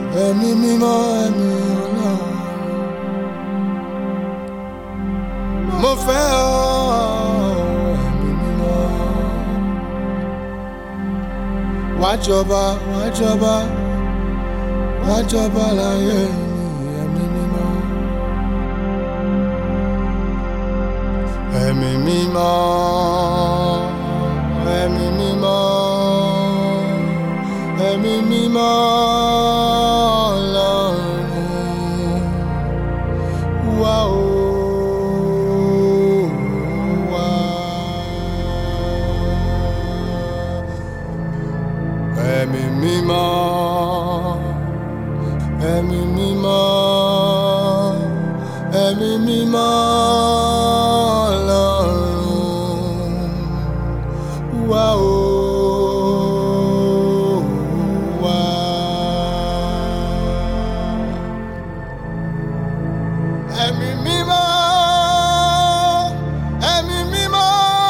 ẹ̀mí mímọ́ ẹ̀mí Ọlọ́run. Mo fẹ́ ọ ẹ̀mí mímọ́. Wá jọba, wá jọba, wá jọba láyé mi ẹ̀mí mímọ́. Ẹ̀mí mímọ́, ẹ̀mí mímọ́, ẹ̀mí mímọ́ Ọlọ́run. Wá o. Ẹ̀mí mímọ́, ẹ̀mí mímọ́, ẹ̀mí mímọ́ Ọlọ́run. Wá o, wá. Ẹ̀mí mímọ́, ẹ̀mí mímọ́.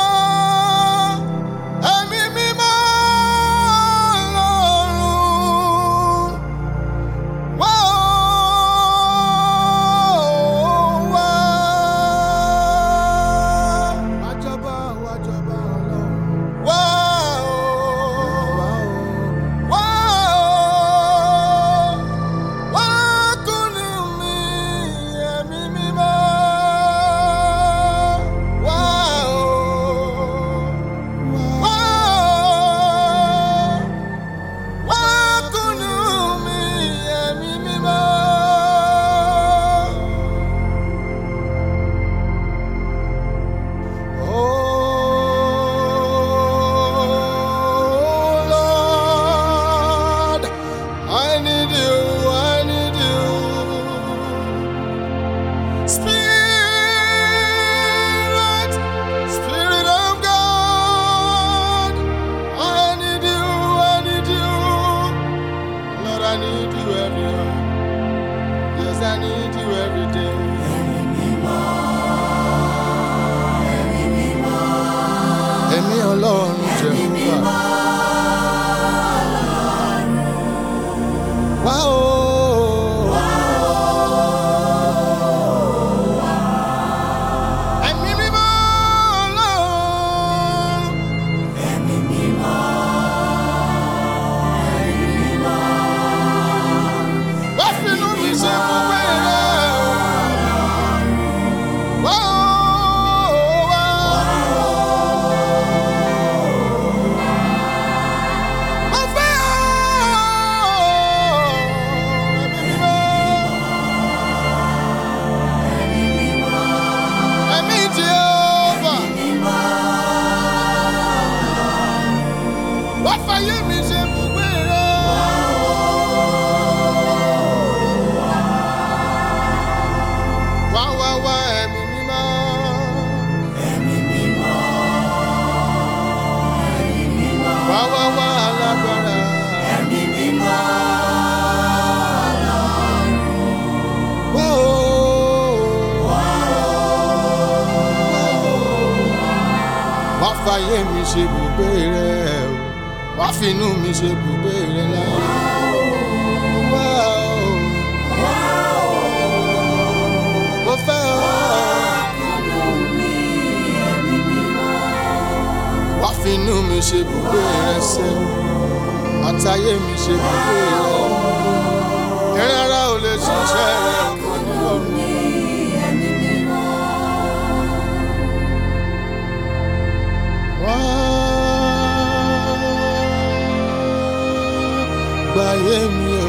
I need you every hour. Yes, I need you every day. Ẹ̀mí Ọlọ́run Jèhófà. Wá o. Ẹ̀mí mímọ́ Ọlọ́run. Ẹ̀mí mímọ́. Wá fínú mi ṣe gbogbo rẹ̀. Wá o. Wá fàyè mi ṣe bùgbé rẹ̀ o, wá finú mi ṣe bùgbé rẹ̀ láyé. Wá o, mo fẹ́ ọ. Wá finú mi ṣe bùgbé rẹ̀ ṣe, àtàyè mi ṣe bùgbé rẹ̀. Ẹ̀rín ara ò lè ṣiṣẹ́ rẹ̀ kò ní ọ̀run. Gbàyé mi o.